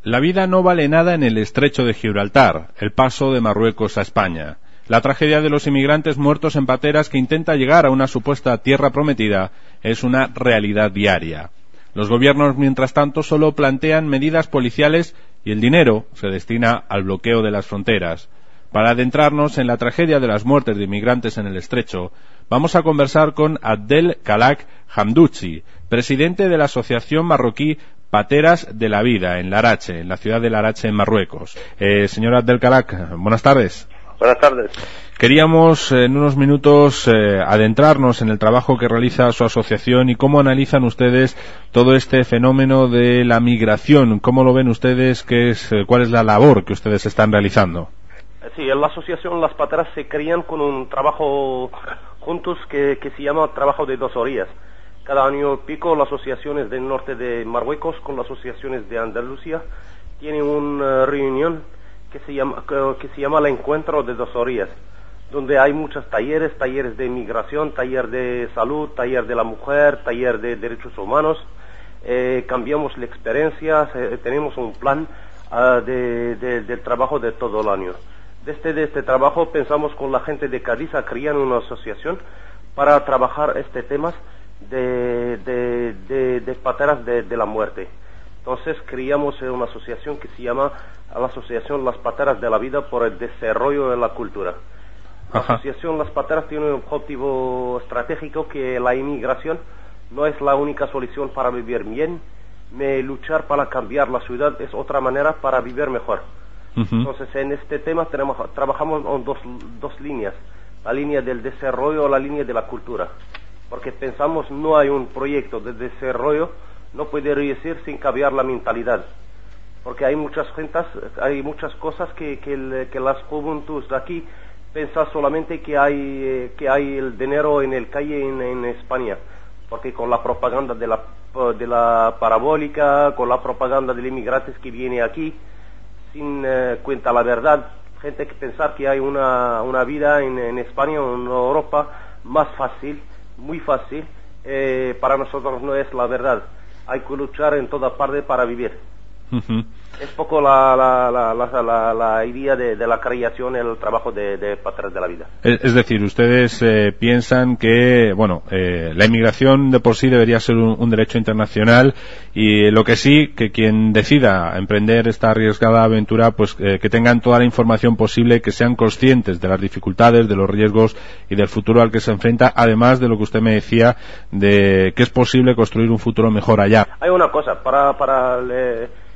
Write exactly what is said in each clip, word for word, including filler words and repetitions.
La vida no vale nada en el estrecho de Gibraltar, el paso de Marruecos a España. La tragedia de los inmigrantes muertos en pateras que intenta llegar a una supuesta tierra prometida es una realidad diaria. Los gobiernos, mientras tanto, solo plantean medidas policiales y el dinero se destina al bloqueo de las fronteras. Para adentrarnos en la tragedia de las muertes de inmigrantes en el estrecho, vamos a conversar con Abdel Kalak Hamdouchi, presidente de la Asociación Marroquí Pateras de la Vida, en Larache, en la ciudad de Larache, en Marruecos. Eh, señor Abdel Kalak, buenas tardes. Buenas tardes. Queríamos en unos minutos eh, adentrarnos en el trabajo que realiza su asociación y cómo analizan ustedes todo este fenómeno de la migración. ¿Cómo lo ven ustedes? ¿Qué es, eh, ¿Cuál es la labor que ustedes están realizando? Sí, en la asociación Las Pateras se crían con un trabajo juntos que, que se llama trabajo de dos orillas. Cada año pico las asociaciones del norte de Marruecos con las asociaciones de Andalucía tienen una reunión que se llama que, que se llama el encuentro de dos orillas, donde hay muchos talleres, talleres de migración, taller de salud, taller de la mujer, taller de derechos humanos. Eh, cambiamos la experiencia, eh, tenemos un plan uh, de, de, del trabajo de todo el año. Desde de este trabajo pensamos con la gente de Cádiz a crear una asociación para trabajar este tema de, de, de, de pateras de, de la muerte. Entonces creamos una asociación que se llama la Asociación Las Pateras de la Vida por el Desarrollo de la Cultura. La Ajá. Asociación Las Pateras tiene un objetivo estratégico que la inmigración no es la única solución para vivir bien, me luchar para cambiar la ciudad es otra manera para vivir mejor. Uh-huh. Entonces en este tema tenemos, trabajamos en dos, dos líneas, la línea del desarrollo o la línea de la cultura, porque pensamos no hay un proyecto de desarrollo, no puede decir sin cambiar la mentalidad, porque hay muchas gentes, hay muchas cosas que, que, el, que las juventudes de aquí piensan solamente que hay, que hay el dinero en el calle en, en España, porque con la propaganda de la, de la parabólica, con la propaganda de los inmigrantes que viene aquí, sin eh, cuenta la verdad, gente que pensar que hay una, una vida en, en España o en Europa más fácil, muy fácil, eh, para nosotros no es la verdad. Hay que luchar en toda parte para vivir. Uh-huh. Es poco la, la, la, la, la, la idea de, de la creación, el trabajo de, de Pateras de la Vida. Es, es decir, ustedes eh, piensan que, bueno, eh, la inmigración de por sí debería ser un, un derecho internacional y lo que sí, que quien decida emprender esta arriesgada aventura, pues eh, que tengan toda la información posible, que sean conscientes de las dificultades, de los riesgos y del futuro al que se enfrenta, además de lo que usted me decía, de que es posible construir un futuro mejor allá. Hay una cosa, para... para le...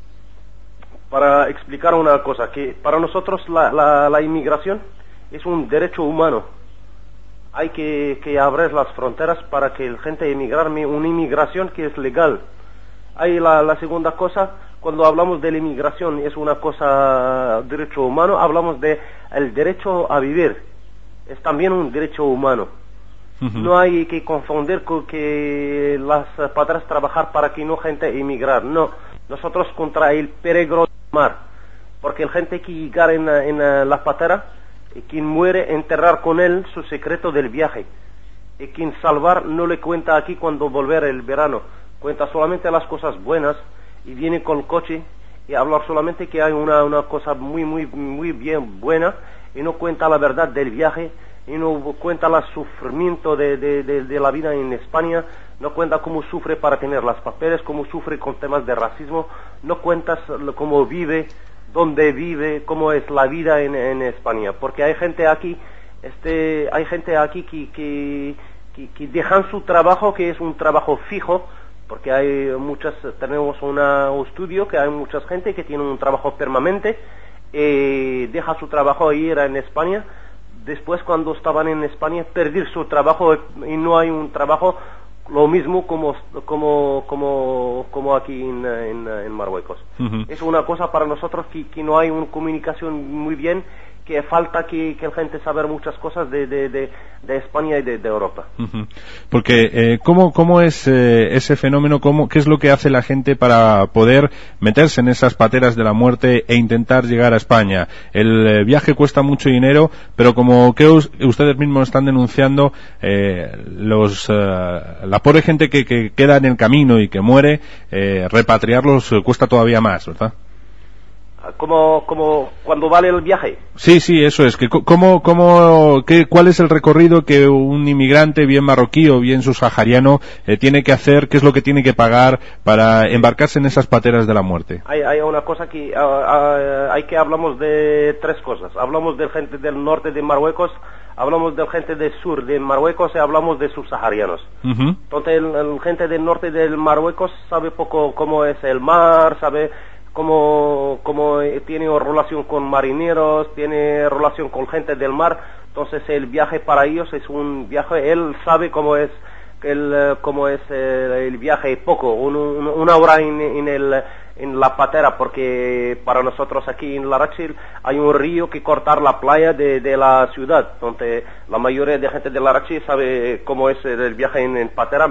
Para explicar una cosa, que para nosotros la, la, la inmigración es un derecho humano. Hay que, que abrir las fronteras para que la gente emigrar, una inmigración que es legal. Hay la, la segunda cosa, cuando hablamos de la inmigración es una cosa, derecho humano, hablamos de el derecho a vivir. Es también un derecho humano. Uh-huh. No hay que confundir con que las pateras trabajar para que no gente emigrar, no. Nosotros contra el peligro mar, porque el gente que llegar en, en, en la patera, y quien muere enterrar con él su secreto del viaje, y quien salvar no le cuenta aquí cuando volver el verano, cuenta solamente las cosas buenas y viene con el coche y hablar solamente que hay una, una cosa muy muy muy bien buena y no cuenta la verdad del viaje y no cuenta el sufrimiento de, de, de, de la vida en España, no cuenta cómo sufre para tener los papeles, cómo sufre con temas de racismo, no cuentas cómo vive, dónde vive, cómo es la vida en, en España, porque hay gente aquí, este, hay gente aquí que, que, que, que dejan su trabajo, que es un trabajo fijo, porque hay muchas, tenemos una, un estudio que hay mucha gente que tiene un trabajo permanente, y deja su trabajo y ir en España. Después, cuando estaban en España, perder su trabajo y no hay un trabajo lo mismo como como como como aquí en, en, en Marruecos. Uh-huh. Es una cosa para nosotros que, que no hay una comunicación muy bien que falta que, que la gente saber muchas cosas de, de, de, de España y de, de Europa. Uh-huh. Porque, eh, ¿cómo, cómo es eh, ese fenómeno? ¿Cómo, ¿Qué es lo que hace la gente para poder meterse en esas pateras de la muerte e intentar llegar a España? El eh, viaje cuesta mucho dinero, pero como que us, ustedes mismos están denunciando, eh, los, eh, la pobre gente que, que queda en el camino y que muere, eh, repatriarlos eh, cuesta todavía más, ¿verdad? Como, como cuando vale el viaje. Sí, sí, eso es. Que cómo, cómo, qué, ¿Cuál es el recorrido que un inmigrante, bien marroquí o bien subsahariano, eh, tiene que hacer? ¿Qué es lo que tiene que pagar para embarcarse en esas pateras de la muerte? Hay, hay una cosa que uh, uh, hay que hablamos de tres cosas. Hablamos de gente del norte de Marruecos, hablamos de gente del sur de Marruecos y hablamos de subsaharianos. Uh-huh. Entonces, el, el gente del norte de Marruecos sabe poco cómo es el mar, sabe como, como tiene relación con marineros, tiene relación con gente del mar, entonces el viaje para ellos es un viaje, él sabe cómo es el, cómo es el viaje poco, un, un, una hora en, en, el, en la patera, porque para nosotros aquí en Larache hay un río que cortar la playa de, de la ciudad, entonces la mayoría de gente de Larache sabe cómo es el viaje en, en patera,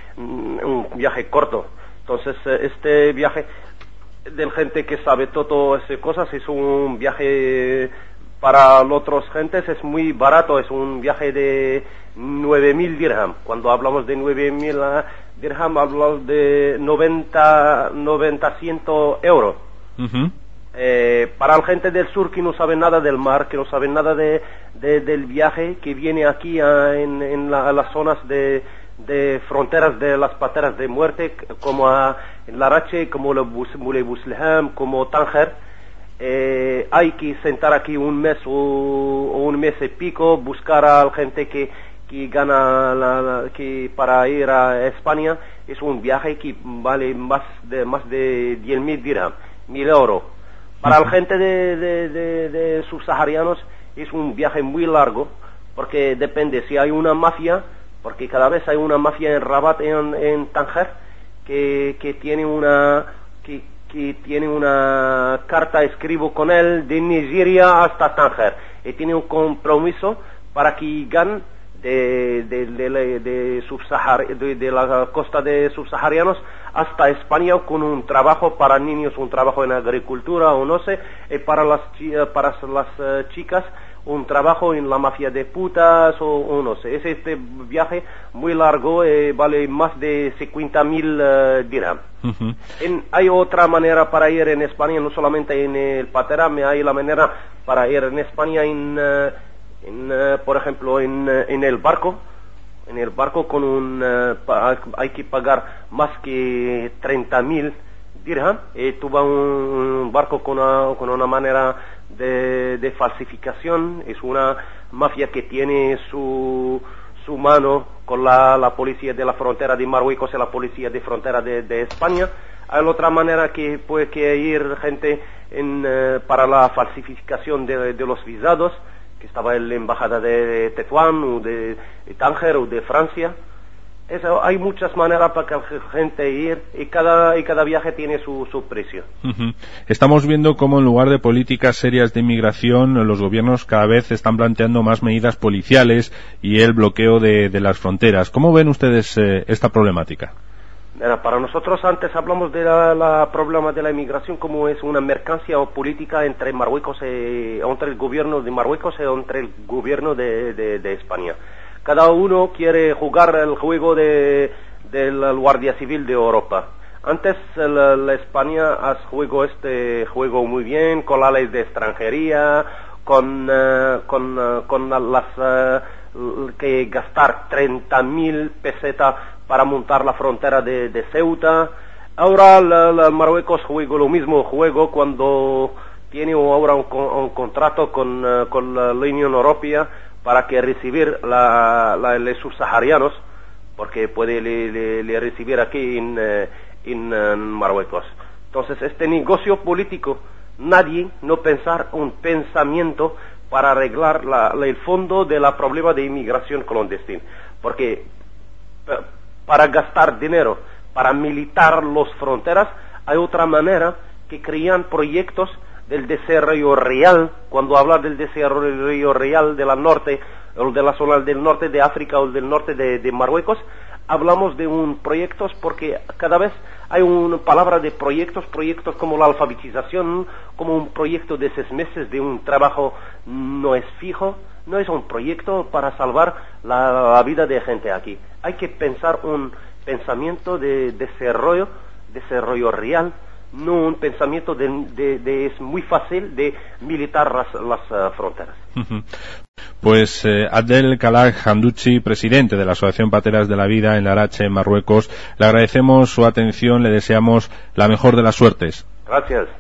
un viaje corto, entonces este viaje de gente que sabe todo esas cosas es un viaje para las otras gentes es muy barato, es un viaje de nueve mil dirham. Cuando hablamos de nueve mil dirham hablamos de noventa cientos euros. Uh-huh. eh, para la gente del sur que no sabe nada del mar, que no sabe nada de, de del viaje, que viene aquí a, en, en la, a las zonas de de fronteras de las pateras de muerte, como a Larache, como Moulay Bousleham, como Tánger, eh, hay que sentar aquí un mes o, o un mes y pico, buscar a la gente que, que gana la, la, que para ir a España es un viaje que vale más de más de diez mil dirham, mil euros. Para la gente de, de, de, de subsaharianos es un viaje muy largo, porque depende si hay una mafia, porque cada vez hay una mafia en Rabat, en, en Tánger, que, que tiene una que, que tiene una carta, escribo con él, de Nigeria hasta Tánger, y tiene un compromiso para que ganen de, de, de, de, de, subsahar, de, de la costa de subsaharianos hasta España con un trabajo para niños, un trabajo en agricultura o no sé, y para las, para las chicas un trabajo en la mafia de putas o, o no sé. Es este viaje muy largo, eh, vale más de cincuenta mil uh, dirham. Uh-huh. En, hay otra manera para ir en España, no solamente en el patera, hay la manera para ir en España en, uh, en uh, por ejemplo, en, uh, en el barco. En el barco con un uh, pa, hay que pagar más que treinta mil dirham. Y tú vas un, un barco con una, con una manera De, de falsificación, es una mafia que tiene su, su mano con la, la policía de la frontera de Marruecos y la policía de frontera de, de España. Hay otra manera que puede que ir gente en, uh, para la falsificación de, de los visados, que estaba en la embajada de Tetuán o de, de Tánger o de Francia. Eso, hay muchas maneras para que la gente ir y cada y cada viaje tiene su, su precio. Uh-huh. Estamos viendo cómo en lugar de políticas serias de inmigración, los gobiernos cada vez están planteando más medidas policiales y el bloqueo de, de las fronteras. ¿Cómo ven ustedes eh, esta problemática? Mira, para nosotros antes hablamos de la, la problema de la inmigración como es una mercancía o política entre Marruecos y, entre el gobierno de Marruecos y entre el gobierno de, de, de España. Cada uno quiere jugar el juego de, de la Guardia Civil de Europa. Antes la, la España hace juego este juego muy bien, con la ley de extranjería, con, uh, con, uh, con las uh, que gastar treinta mil pesetas para montar la frontera de, de Ceuta. Ahora la, la Marruecos juega lo mismo juego cuando tiene ahora un, un contrato con, uh, con la Unión Europea para que recibir la, la, los subsaharianos, porque puede le, le, le recibir aquí en, en, en Marruecos. Entonces, este negocio político, nadie no pensar un pensamiento para arreglar la, la, el fondo de la problema de inmigración clandestina, porque para gastar dinero, para militar las fronteras, hay otra manera que crean proyectos del desarrollo real, cuando habla del desarrollo real de la norte, o de la zona del norte de África o del norte de, de Marruecos, hablamos de un proyectos porque cada vez hay una palabra de proyectos, proyectos como la alfabetización, como un proyecto de seis meses de un trabajo no es fijo, no es un proyecto para salvar la, la vida de gente aquí. Hay que pensar un pensamiento de desarrollo, desarrollo real, no un pensamiento de, de, de es muy fácil de militar las, las uh, fronteras. Pues eh, Abdel Kalag Hamdouchi, presidente de la Asociación Pateras de la Vida en Larache, en Marruecos, le agradecemos su atención, le deseamos la mejor de las suertes. Gracias.